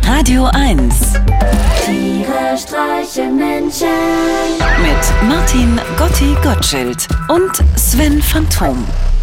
Radio 1. Tiere streichen Menschen. Mit Martin Gotti-Gottschild und Sven Phantom.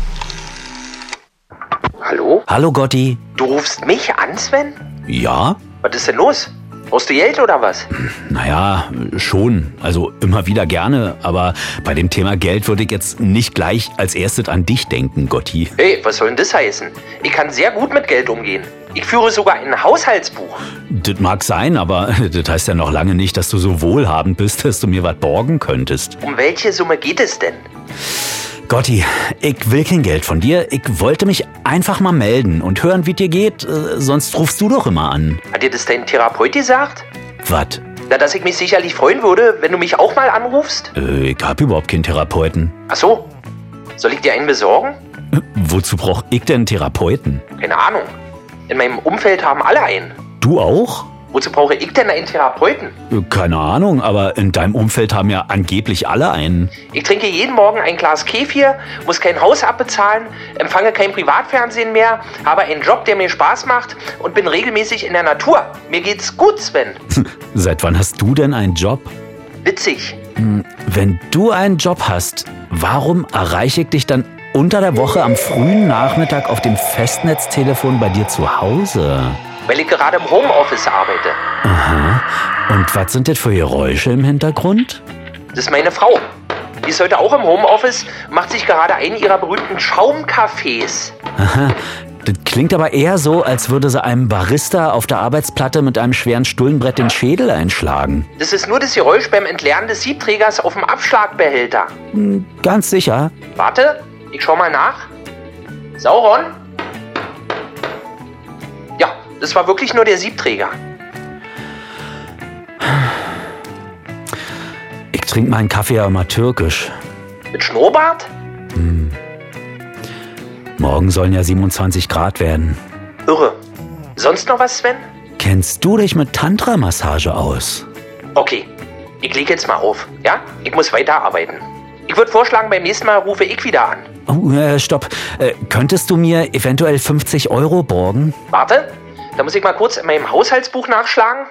Hallo? Hallo Gotti. Du rufst mich an, Sven? Ja? Was ist denn los? Brauchst du Geld oder was? Naja, schon. Also immer wieder gerne. Aber bei dem Thema Geld würde ich jetzt nicht gleich als erstes an dich denken, Gotti. Hey, was soll denn das heißen? Ich kann sehr gut mit Geld umgehen. Ich führe sogar ein Haushaltsbuch. Das mag sein, aber das heißt ja noch lange nicht, dass du so wohlhabend bist, dass du mir was borgen könntest. Um welche Summe geht es denn? Gotti, ich will kein Geld von dir. Ich wollte mich einfach mal melden und hören, wie dir geht. Sonst rufst du doch immer an. Hat dir das dein Therapeut gesagt? Was? Na, dass ich mich sicherlich freuen würde, wenn du mich auch mal anrufst? Ich hab überhaupt keinen Therapeuten. Ach so. Soll ich dir einen besorgen? Wozu brauch ich denn einen Therapeuten? Keine Ahnung. In meinem Umfeld haben alle einen. Du auch? Wozu brauche ich denn einen Therapeuten? Keine Ahnung, aber in deinem Umfeld haben ja angeblich alle einen. Ich trinke jeden Morgen ein Glas Kefir, muss kein Haus abbezahlen, empfange kein Privatfernsehen mehr, habe einen Job, der mir Spaß macht und bin regelmäßig in der Natur. Mir geht's gut, Sven. Seit wann hast du denn einen Job? Witzig. Wenn du einen Job hast, warum erreiche ich dich dann unter der Woche am frühen Nachmittag auf dem Festnetztelefon bei dir zu Hause? Weil ich gerade im Homeoffice arbeite. Aha. Und was sind das für Geräusche im Hintergrund? Das ist meine Frau. Die ist heute auch im Homeoffice, macht sich gerade einen ihrer berühmten Schaumcafés. Aha. Das klingt aber eher so, als würde sie einem Barista auf der Arbeitsplatte mit einem schweren Stullenbrett den Schädel einschlagen. Das ist nur das Geräusch beim Entleeren des Siebträgers auf dem Abschlagbehälter. Ganz sicher. Warte, ich schau mal nach. Sauron? Ja, das war wirklich nur der Siebträger. Ich trinke meinen Kaffee ja immer türkisch. Mit Schnurrbart? Morgen sollen ja 27 Grad werden. Irre. Sonst noch was, Sven? Kennst du dich mit Tantra-Massage aus? Okay, ich leg jetzt mal auf, ja? Ich muss weiterarbeiten. Ich würde vorschlagen, beim nächsten Mal rufe ich wieder an. Oh, stopp. Könntest du mir eventuell 50 € borgen? Warte, da muss ich mal kurz in meinem Haushaltsbuch nachschlagen.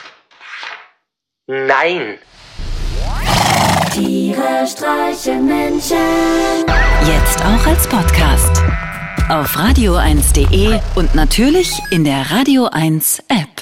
Nein. Tiere streichen Menschen. Jetzt auch als Podcast. Auf radio1.de und natürlich in der Radio 1 App.